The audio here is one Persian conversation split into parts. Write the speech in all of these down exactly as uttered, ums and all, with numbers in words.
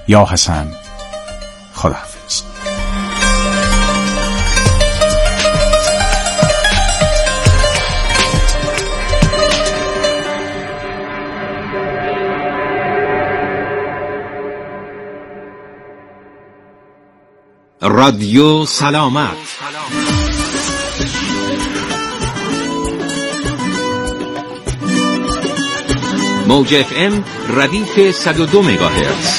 یا حسن، خداحافظ. رادیو سلامت. موج اف ام ردیف صد و دو مگاهرتز.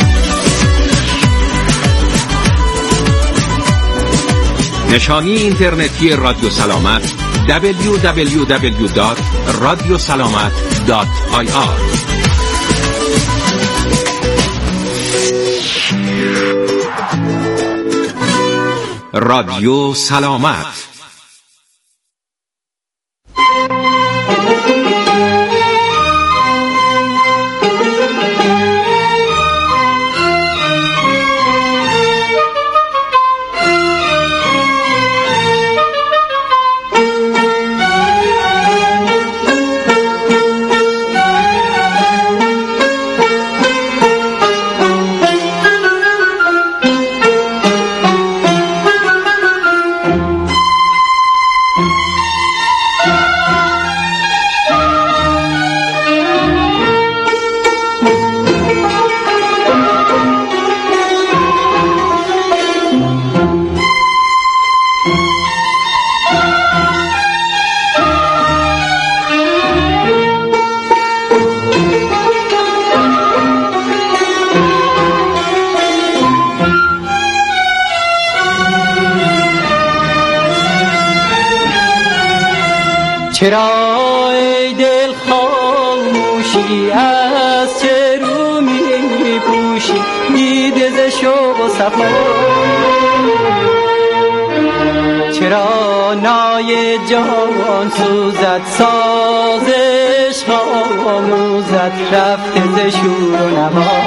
نشانی اینترنتی رادیو سلامت دبلیو دبلیو دبلیو دات رادیو سلامت دات آی آر. رادیو سلامت. چرا ای دل خاموشی، از چه رو می پوشی دیده ز شوق و صفا؟ چرا نای جان سوزد، سازش آموزد، رفته ز شور و نوا؟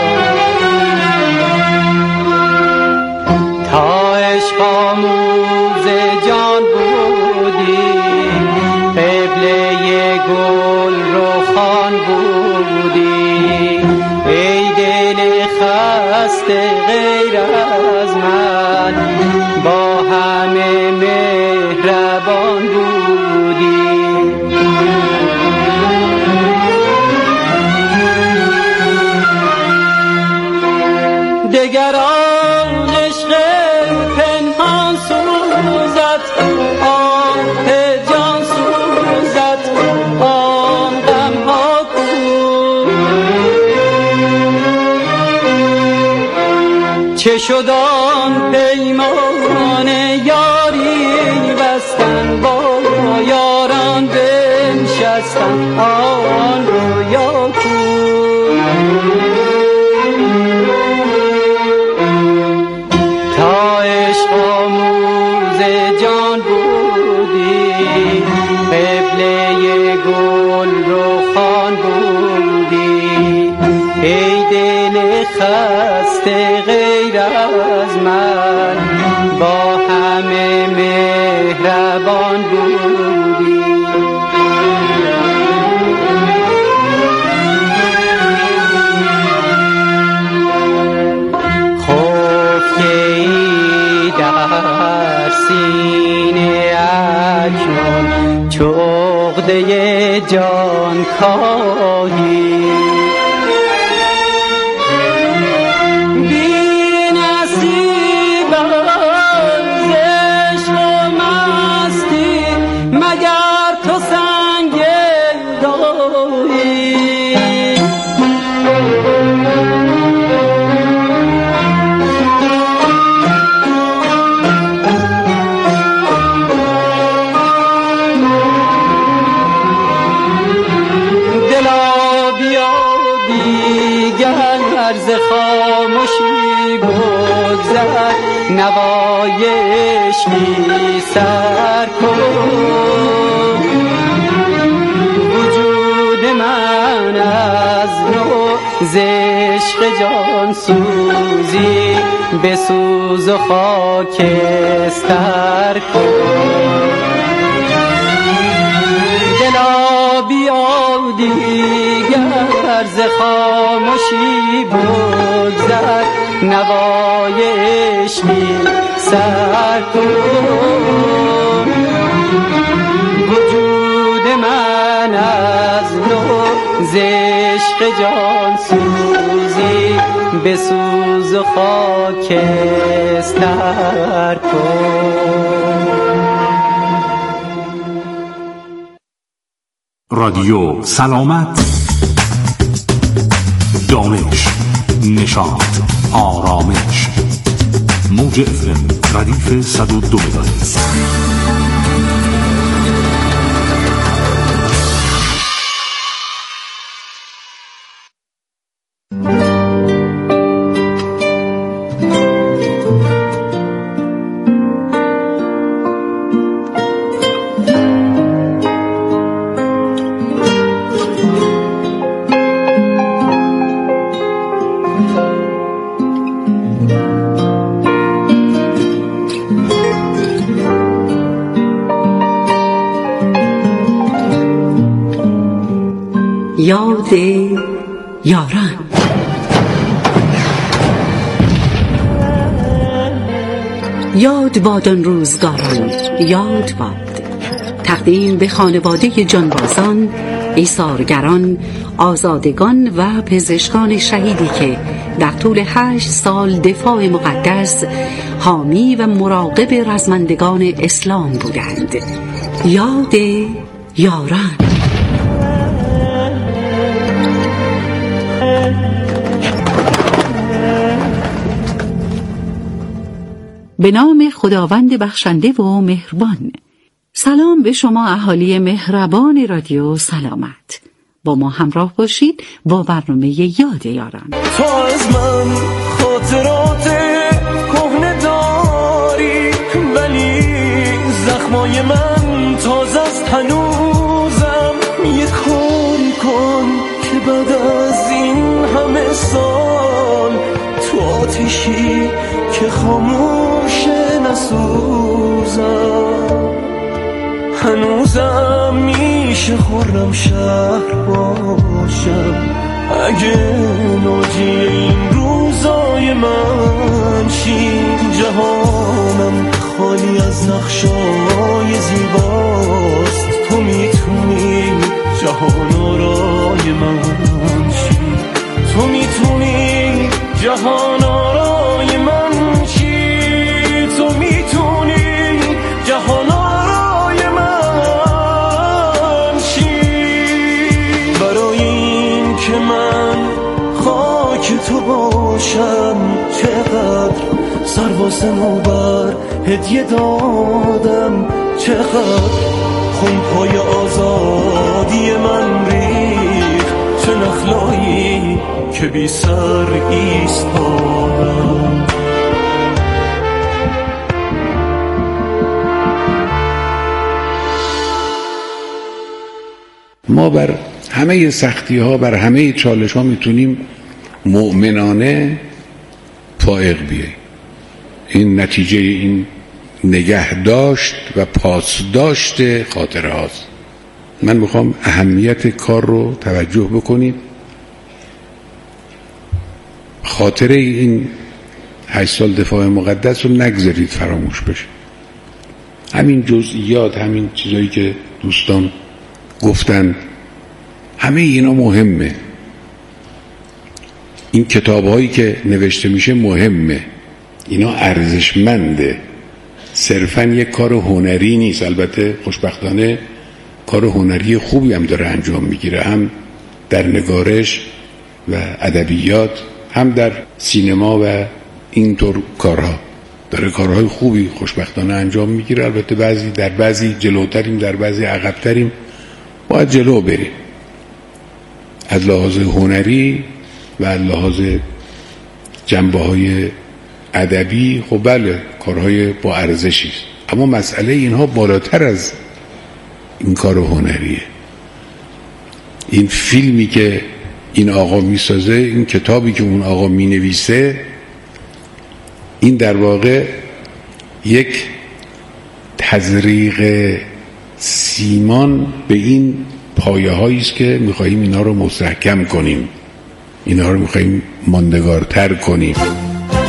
تا عشق آموز جان بودی، قبله گل روخان بودی، ای دل خسته غیر از من با همه مهربان بودی. دگران عشق پنهان سوزد، آه جان سوزد، آن غم ها کو؟ چه شد آن پیمان یاری بستن، با یاران بنشستن، آن رویا کو؟ تا عشق آموز جان بودی، قبله گل روخان بودی، ای دل خسته غیر از من با همه مهربان بودی. سینه اکنون چو عقده جان کاهی، بی نصیب از عشق و مستی، مگر تو سنگ دایی؟ ز خاموشی بگذر، نوای عشقی سر کن، وجود من از نو ز عشق جان سوزی بسوز و خاکستر کن. دلا بیا دیگر ز خاموشی بگذر، نوای عشقی سر کن. وجود من از نو ز عشق جان سوزی به سوز و خاکستر کن. رادیو سلامت، دانش، نشاط، آرامش. موج افم ردیف صد و دو مگاهرتز. یاد یاران. یاد باد آن روزگاران، یاد باد. تقدیم به خانواده جانبازان، ایثارگران، آزادگان و پزشکان شهیدی که در طول هشت سال دفاع مقدس، حامی و مراقب رزمندگان اسلام بودند. یاد یاران. به نام خداوند بخشنده و مهربان. سلام به شما اهالی مهربان رادیو سلامت. با ما همراه باشید با برنامه یاد یاران. تو از من خاطرات کهنه داری، ولی زخمای من تازه است هنوزم. یه کاری کن که بعد از این همه سال تو آتشی که خاموشه نسوزم. هنوزم میشه خرم شهر باشم اگه ناجی این روزای من شی. جهانم خالی از نقشای زیباست، تو میتونی جهان آرای من شی. تو میتونی جهان آرای من شی. تو میتونی جهان آرای من شی. برای این که من خاک تو باشم چقدر سر واسه نوبر هدیه دادم، چقدر خون پای آزادی من ریخ. چه نخلایی که بی سر ایستادم. ما بر همه سختی ها، بر همه چالش ها میتونیم مؤمنانه فائق بیاییم. این نتیجه این نگهداشت و پاسداشت خاطره هاست. من میخوام اهمیت کار رو توجه بکنید. خاطره این هشت سال دفاع مقدس رو نگذارید فراموش بشه. همین جزئیات، همین چیزایی که دوستان گفتن، همه اینا مهمه. این کتاب هایی که نوشته میشه مهمه، اینا ارزشمنده. صرفاً یک کار هنری نیست. البته خوشبختانه کار هنری خوبی هم داره انجام میگیره، هم در نگارش و ادبیات، هم در سینما و اینطور کارها داره کارهای خوبی خوشبختانه انجام میگیره. البته بعضی در بعضی جلوتریم، در بعضی عقبتریم. باید جلو بریم از لحاظ هنری و از لحاظ جنبه های ادبی. خب بله کارهای با ارزشی است، اما مسئله اینها بالاتر از این کار هنریه. این فیلمی که این آقا میسازه، این کتابی که اون آقا مینویسه، این در واقع یک تزریق سیمان به این پایه هایی است که میخواییم اینا رو مستحکم کنیم، اینا رو میخواییم ماندگارتر کنیم.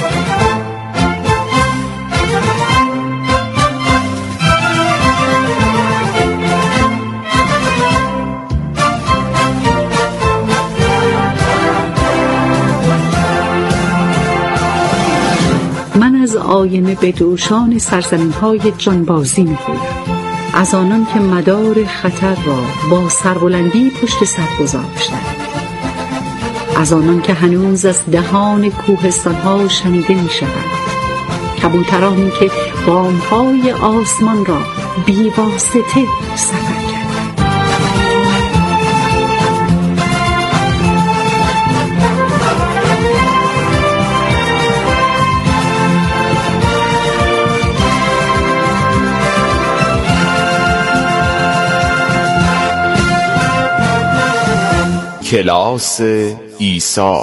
آینه به دوشان سرزمین‌های جانبازی می‌گوید. از آنان که مدار خطر را با سربلندی پشت سر گذاشتند، از آنان که هنوز از دهان کوهستان‌ها شنیده می‌شوند، کبوترانی که بام‌های آسمان را بی‌واسطه سفر کردند. کلاس ایثار.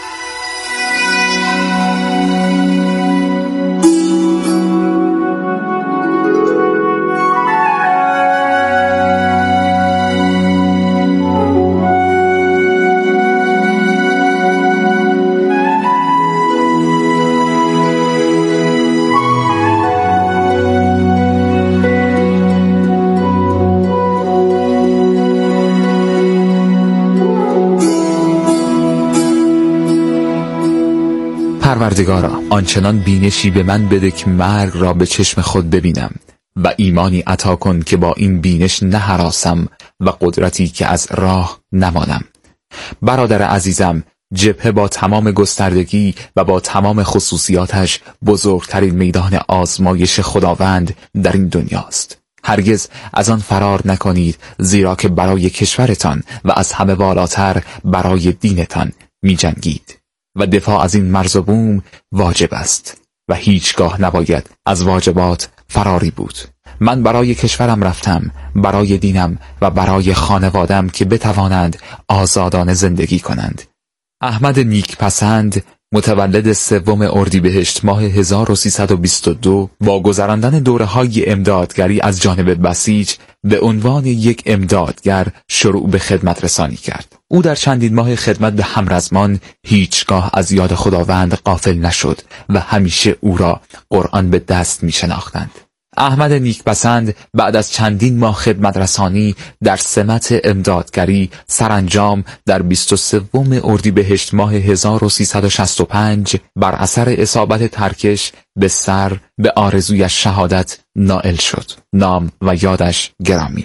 پروردگارا، آنچنان بینشی به من بده که مرگ را به چشم خود ببینم و ایمانی عطا کن که با این بینش نهراسم و قدرتی که از راه نمانم. برادر عزیزم، جبهه با تمام گستردگی و با تمام خصوصیاتش بزرگترین میدان آزمایش خداوند در این دنیاست. هرگز از آن فرار نکنید، زیرا که برای کشورتان و از همه بالاتر برای دینتان می جنگید و دفاع از این مرز و بوم واجب است و هیچگاه نباید از واجبات فراری بود. من برای کشورم رفتم، برای دینم و برای خانوادم که بتوانند آزادانه زندگی کنند. احمد نیکپسند، متولد سوم اردیبهشت ماه هزار و سیصد و بیست و دو، با گذراندن دوره‌های امدادگری از جانب بسیج به عنوان یک امدادگر شروع به خدمت رسانی کرد. او در چندین ماه خدمت به همرزمان هیچگاه از یاد خداوند غافل نشد و همیشه او را قرآن به دست می شناختند. احمد نیکپسند بعد از چندین ماه خدمت رسانی در سمت امدادگری سرانجام در بیست و سوم اردیبهشت ماه هزار و سیصد و شصت و پنج بر اثر اصابت ترکش به سر به آرزویش شهادت نائل شد. نام و یادش گرامی.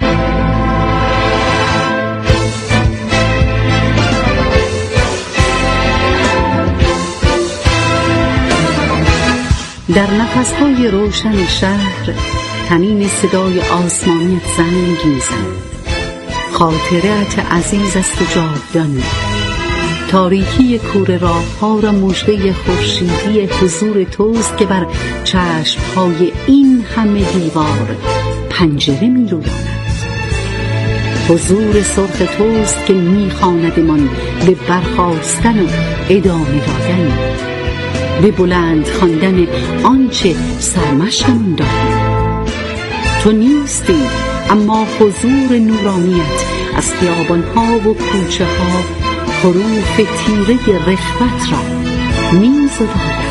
در نفسهای روشن شهر طنین صدای آسمانیت زنگ می‌زند. خاطرت عزیز است و جاودان. تاریکی کوره راه‌ها را مژده خورشیدی حضور توست که بر چشم‌های این همه دیوار پنجره می‌رویاند. حضور سرخ توست که می‌خواندمان به برخاستن و ادامه دادن، به بلند خواندن آنچه سرمشقمان دادیم. تو نیستی، اما حضور نورانیت از خیابان‌ها و کوچه‌ها حروف تیره رغبت را می‌زداید.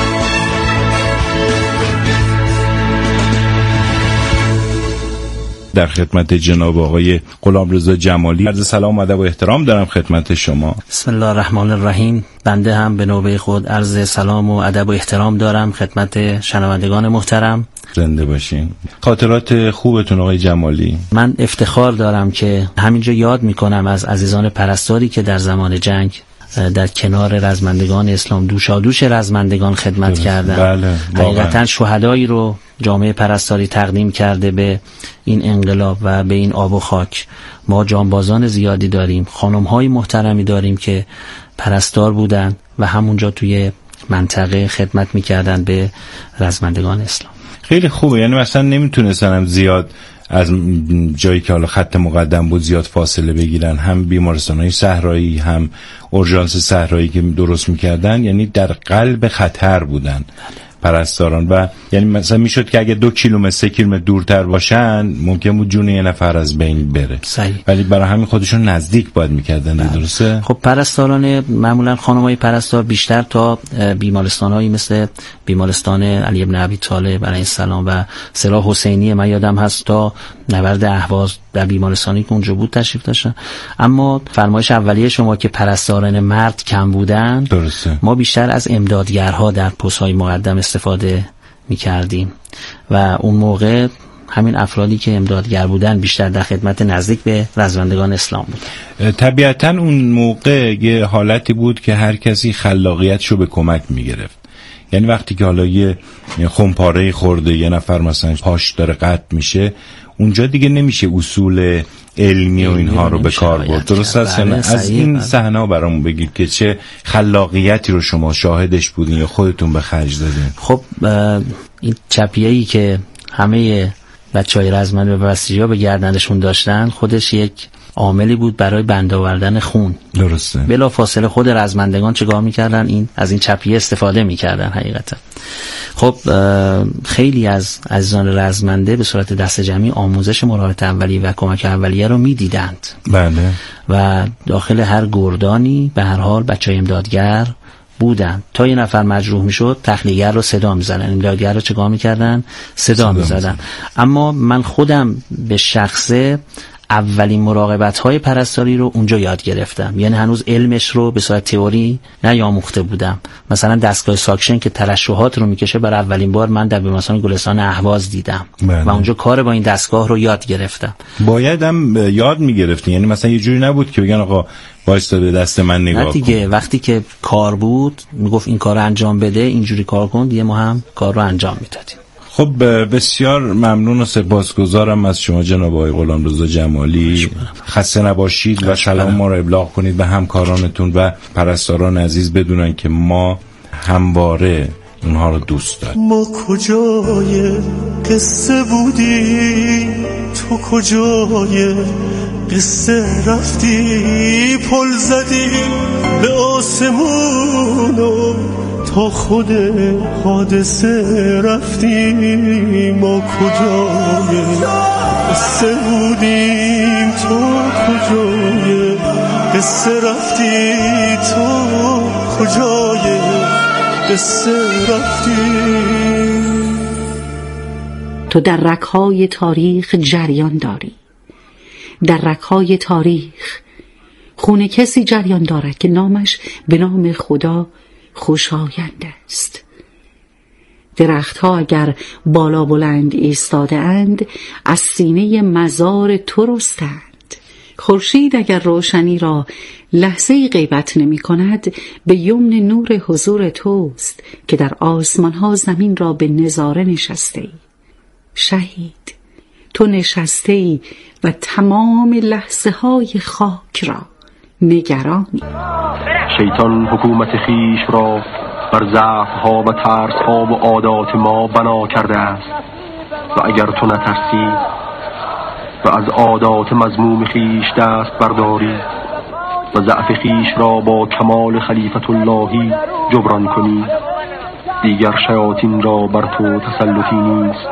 در خدمت جناب آقای غلامرضا جمالی عرض سلام و ادب و احترام دارم خدمت شما. بسم الله الرحمن الرحیم. بنده هم به نوبه خود عرض سلام و ادب و احترام دارم خدمت شنوندگان محترم. زنده باشین. خاطرات خوبتون آقای جمالی؟ من افتخار دارم که همینجا یاد میکنم از عزیزان پرستاری که در زمان جنگ در کنار رزمندگان اسلام دوشادوش رزمندگان خدمت کردن. بله، حقیقتا شهدایی رو جامعه پرستاری تقدیم کرده به این انقلاب و به این آب و خاک. ما جانبازان زیادی داریم، خانم‌های محترمی داریم که پرستار بودن و همونجا توی منطقه خدمت می‌کردن به رزمندگان اسلام. خیلی خوبه، یعنی مثلا نمیتونستنم زیاد از جایی که حالا خط مقدم بود زیاد فاصله بگیرن، هم بیمارستان‌های صحرایی هم اورژانس صحرایی که درست می‌کردن، یعنی در قلب خطر بودن پرستاران. و یعنی مثلا میشد که اگه دو کیلومتر سه کیلومتر دورتر باشن ممکن بود جون یه نفر از بین بره. صحیح. ولی برای همین خودشون نزدیک باید میکردن. درسته؟ خب پرستاران معمولا خانمای پرستار بیشتر تا بیمارستان‌هایی مثل بیمارستان علی بن ابی طالب علیه السلام و سلاح حسینی من یادم هست تا نبرد اهواز در بیمارستانی که اونجا بود تشریف داشتن. اما فرمایش اولیه شما که پرستاران مرد کم بودن، درسته. ما بیشتر از امدادگرها در پست‌های مقدم استفاده میکردیم و اون موقع همین افرادی که امدادگر بودن بیشتر در خدمت نزدیک به رزمندگان اسلام بودن. طبیعتاً اون موقع یه حالتی بود که هر کسی خلاقیتشو به کمک میگرفت. یعنی وقتی که حالا یه خمپاره خورده، یه نفر مثلا پاش داره قطع میشه، اونجا دیگه نمیشه اصول علمی و اینها رو به کار برد. درست است؟ از این صحنه برامون بگید که چه خلاقیتی رو شما شاهدش بودین یا خودتون به خرج دادین؟ خب این چپیه‌ای که همه بچهای رزمنده و بسیجا به گردنشون داشتن خودش یک عاملی بود برای بند آوردن خون. درسته. بلا فاصله خود رزمندگان چگاه میکردن؟ این از این چپیه استفاده میکردن حقیقتا. خب خیلی از عزیزان رزمنده به صورت دست جمعی آموزش مراقبت اولیه و کمک اولیه رو میدیدند. بله. و داخل هر گردانی به هر حال بچهای امدادگر بودن. تا یه نفر مجروح میشد تخلیه‌گر رو صدا میزدن، امدادگر رو چگاه میکردن؟ صدا میزدن. اما من خودم به شخصه اولین مراقبت های پرستاری رو اونجا یاد گرفتم. یعنی هنوز علمش رو به صورت تئوری نیاموخته بودم. مثلا دستگاه ساکشن که ترشحات رو میکشه برای اولین بار من در بیمارستان گلستان اهواز دیدم. بله. و اونجا کار با این دستگاه رو یاد گرفتم. باید هم یاد میگرفتین، یعنی مثلا یه جوری نبود که بگن آقا وایستا به دست من نگاه کن. دیگه وقتی که کار بود میگفت این کار انجام بده، اینجوری کار کن، دیگه ما هم کار رو انجام میدادیم. خب بسیار ممنون و سپاسگزارم از شما جناب آقای غلامرضا جمالی. خسته نباشید و سلام ما رو ابلاغ کنید به همکارانتون و پرستاران عزیز، بدونن که ما همواره اونها رو دوست داریم. ما کجای قصه بودی، تو کجای قصه رفتی، پل زدی به آسمون و تا خود حادثه رفتی. ما کجای قصه بودیم، تو کجای قصه رفتی، تو کجای قصه رفتی. تو در رگ‌های تاریخ جریان داری، در رگ‌های تاریخ خون کسی جریان دارد که نامش به نام خدا خوشایند است. درخت ها اگر بالا بلند ایستاده اند، از سینه مزار تو رستند. خورشید اگر روشنی را لحظه غیبت نمی کند، به یمن نور حضور توست که در آسمان ها زمین را به نظاره نشسته ای. شهید، تو نشسته ای و تمام لحظه های خاک را نگرانی. شیطان حکومت خیش را بر ضعف‌ها و ترس‌ها و عادات ما بنا کرده است و اگر تو نترسی و از عادات مذموم خیش دست برداری و ضعف خیش را با کمال خلیفت اللهی جبران کنی، دیگر شیاطین را بر تو تسلطی نیست.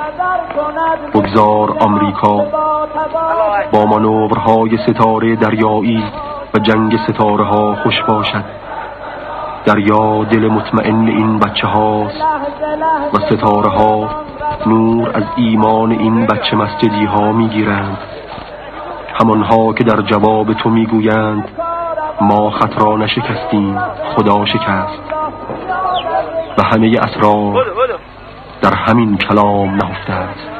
بگذار آمریکا با مانورهای ستاره دریایی و جنگ ستاره ها خوش باشد. دریا دل مطمئن این بچه هاست و ستاره ها نور از ایمان این بچه مسجدی ها می گیرند، همانها که در جواب تو می گویند ما خط را نشکستیم، خدا شکست. و همه اسرار در همین کلام نهفته است.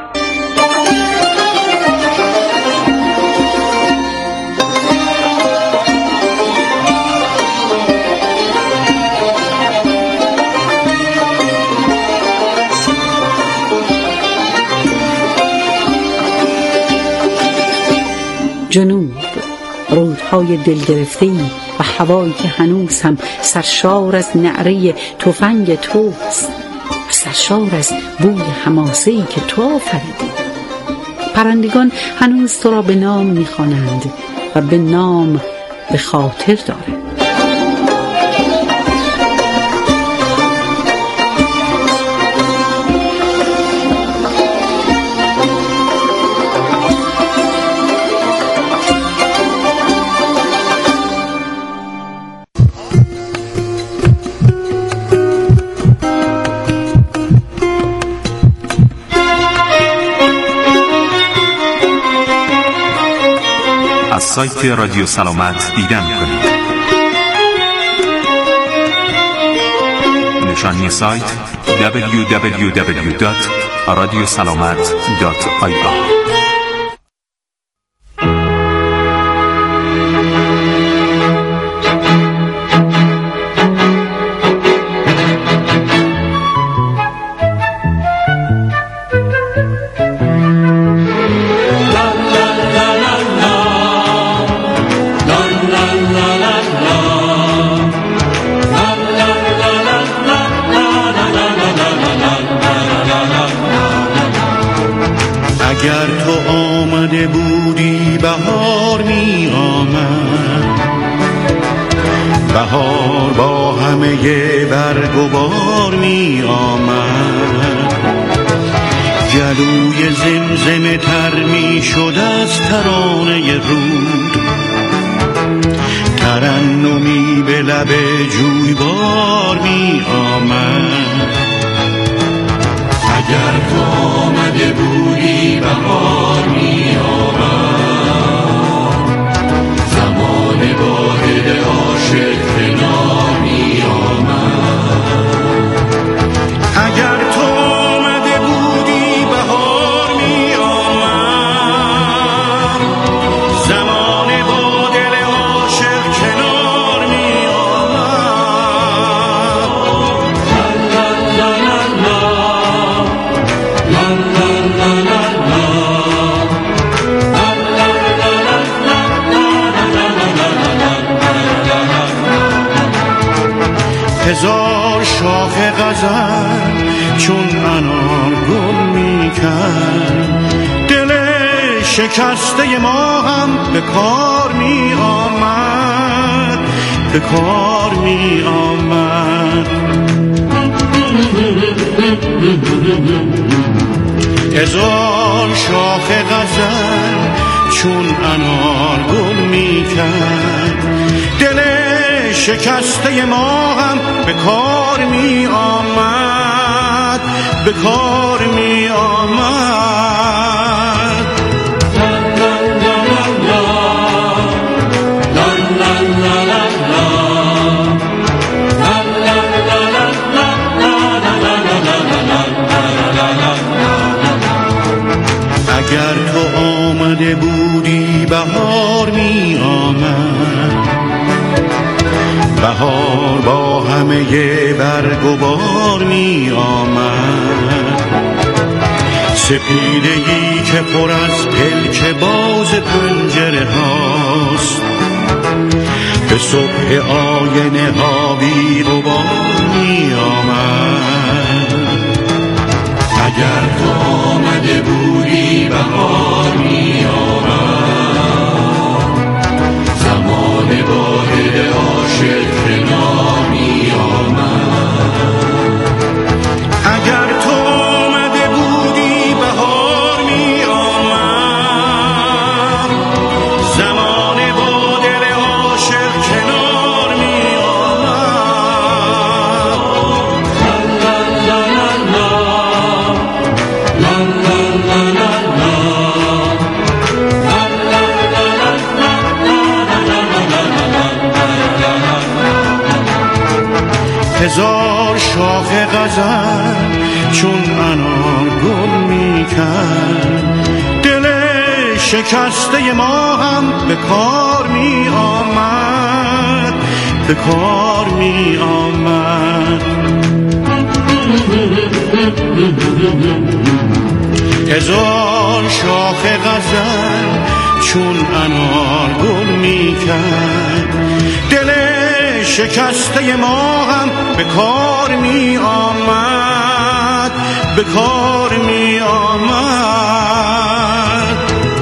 جنوب، رودهای دلگرفته‌ای و هوایی که هنوز هم سرشار از نعره تفنگ توست و سرشار از بوی حماسه‌ای که تو آفریدی. پرندگان هنوز تو را به نام می‌خوانند و به نام به خاطر دارند. سایت رادیو سلامت دیدن کنید. نشانی سایت دبلیو دبلیو دبلیو دات رادیو سلامت دات آی آر. اگر تو آمده بودی بهار می آمد، بهار با همه برگ و بار می آمد، گلوی زمزمه تر می شد از ترانه رود، ترنمی به لب جویبار می آمد. اگر تو آمده بودی بهار می آمد، زمان با دل عاشق کنار می آمد. اگر تو آمده بودی بهار می آمد، زمان با دل عاشق کنار می آمد. لا لا لا لا هزار شاخ غزل چون انار گل می کرد، دل شکسته ما هم به کار می آمد، به کار می آمد. هزار شاخ غزل چون انار گل می کرد، دل شکسته ما هم به کار می آمد، به کار می آمد. اگر تو آمده بودی بهار می آمد، بهار با همه برگ و بار می آمد، سپیدگی که پر از پلک باز پنجره هاست، به صبح آینه ها بی غبار می آمد. اگر تو آمده بودی بهار می آمد، زمان با دل عاشق کنار می آمد. اگر تو آمده بودی بهار می آمد، زمان با دل عاشق کنار می هزار شاخ غزل چون انار گل می کرد، دل شکسته ما هم به کار می آمد، به کار می آمد. هزار شاخ غزل چون انار گل می کرد، دل شکسته ما هم به کار می آمد، به کار می آمد.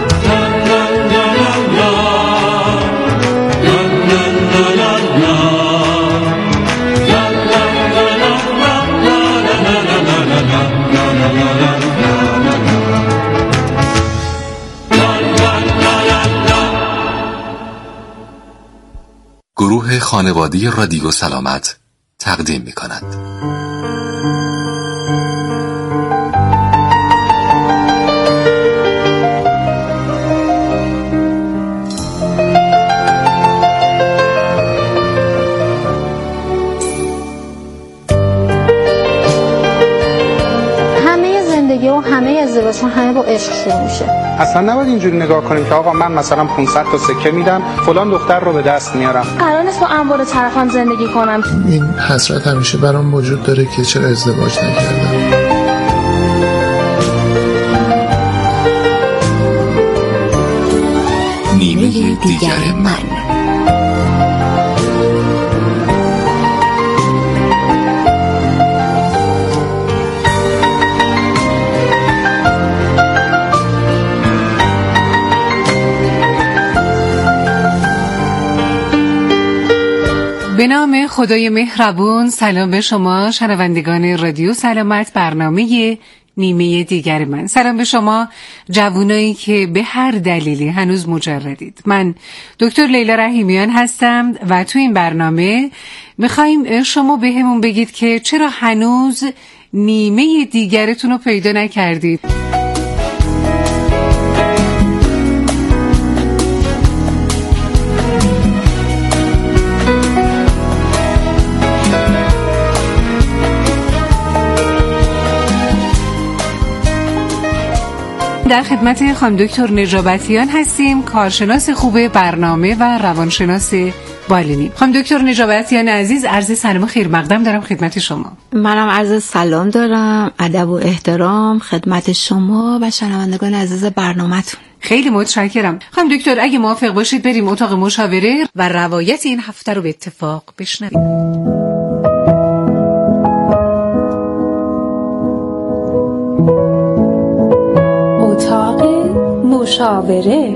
گروه خانوادی رادیو سلامت تقدیم می کند. ازدواجشون همه با عشق شروع میشه. اصلا نباید اینجوری نگاه کنیم که آقا من مثلا پانصد تا سکه میدم فلان دختر رو به دست میارم. قرار نیست با اموال طرفم زندگی کنم. این حسرت همیشه برام وجود داره که چرا ازدواج نکردم. نیمه دیگر من. به نام خدای مهربون. سلام به شما شنوندگان رادیو سلامت، برنامه نیمه دیگر من. سلام به شما جوانایی که به هر دلیلی هنوز مجردید. من دکتر لیلا رحیمیان هستم و تو این برنامه میخواییم شما به همون بگید که چرا هنوز نیمه دیگرتون رو پیدا نکردید. در خدمت خانم دکتر نجابتیان هستیم، کارشناس خوب برنامه و روانشناس بالینی. خانم دکتر نجابتیان عزیز، عرض سلام و خیر مقدم دارم خدمت شما. منم عرض سلام دارم، ادب و احترام خدمت شما و شنوندگان عزیز برنامه‌تون. خیلی متشکرم. خانم دکتر اگه موافق باشید بریم اتاق مشاوره و روایت این هفته رو به اتفاق بشنویم. اتاق مشاوره.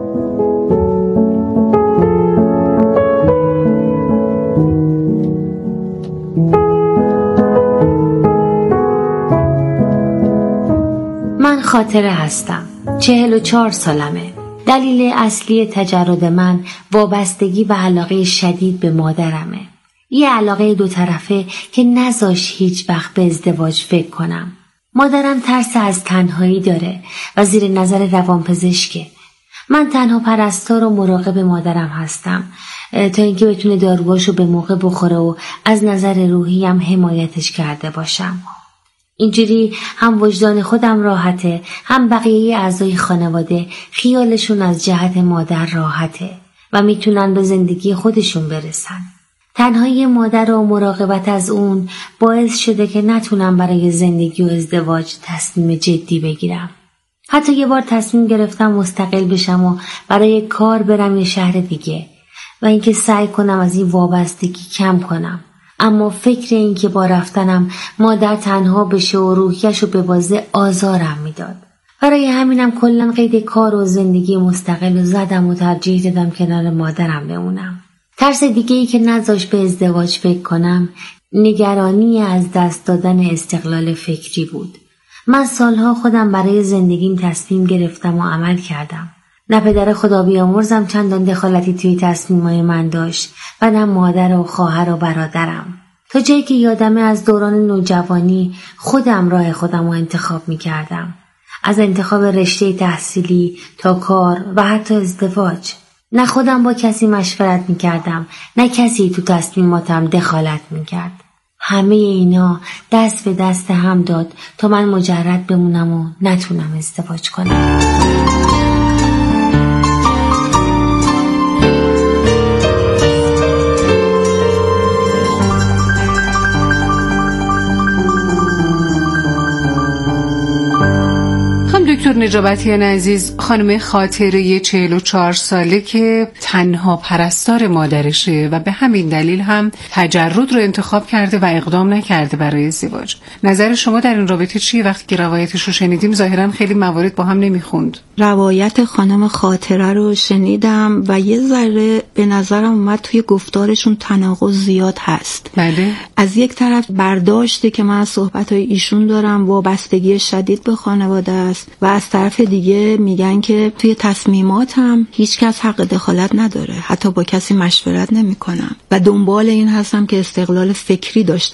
من خاطره هستم. چهل و چهار سالمه. دلیل اصلی تجرد من وابستگی و علاقه شدید به مادرمه. یه علاقه دو طرفه که نذاش هیچ وقت به ازدواج فکر کنم. مادرم ترس از تنهایی داره و زیر نظر روانپزشکه. من تنها پرستار و مراقب مادرم هستم تا اینکه بتونه داروهاشو به موقع بخوره و از نظر روحی هم حمایتش کرده باشم. اینجوری هم وجدان خودم راحته، هم بقیه اعضای خانواده خیالشون از جهت مادر راحته و میتونن به زندگی خودشون برسن. تنهایی مادر و مراقبت از اون باعث شده که نتونم برای زندگی و ازدواج تصمیم جدی بگیرم. حتی یه بار تصمیم گرفتم مستقل بشم و برای کار برم یه شهر دیگه و اینکه سعی کنم از این وابستگی کم کنم. اما فکر این که با رفتنم مادر تنها بشه و روحیش رو ببازه آزارم میداد. برای همینم کلاً قید کار و زندگی مستقل و زدم و ترجیح دادم کنار مادرم بمونم. ترس دیگه‌ای که نذاش به ازدواج فکر کنم نگرانی از دست دادن استقلال فکری بود. من سالها خودم برای زندگیم تصمیم گرفتم و عمل کردم. نه پدر خدا بیامرزم چندان دخالتی توی تصمیمای من داشت و نه مادر و خواهر و برادرم. تا جایی که یادمه از دوران نوجوانی خودم راه خودم رو انتخاب می کردم. از انتخاب رشته تحصیلی تا کار و حتی ازدواج. نه خودم با کسی مشورت می کردم، نه کسی تو تصمیماتم دخالت می کرد. همه اینا دست به دست هم داد تا من مجرد بمونم و نتونم ازدواج کنم. دکتر نجابتیان عزیز، خانم خاطره چهل و چهار ساله که تنها پرستار مادرشه و به همین دلیل هم تجرد رو انتخاب کرده و اقدام نکرده برای ازدواج. نظر شما در این رابطه چیه؟ وقتی که روایتش رو شنیدیم ظاهرا خیلی موارد با هم نمیخوند. روایت خانم خاطره رو شنیدم و یه ذره به نظرم اومد توی گفتارشون تناقض زیاد هست. بله. از یک طرف برداشتی که من از صحبت‌های ایشون دارم وابستگی شدید به خانواده است و از طرف دیگه میگن که توی تصمیماتم هیچ کس حق دخالت نداره، حتی با کسی مشورت نمی‌کنم و دنبال این هستم که استقلال فکری داشته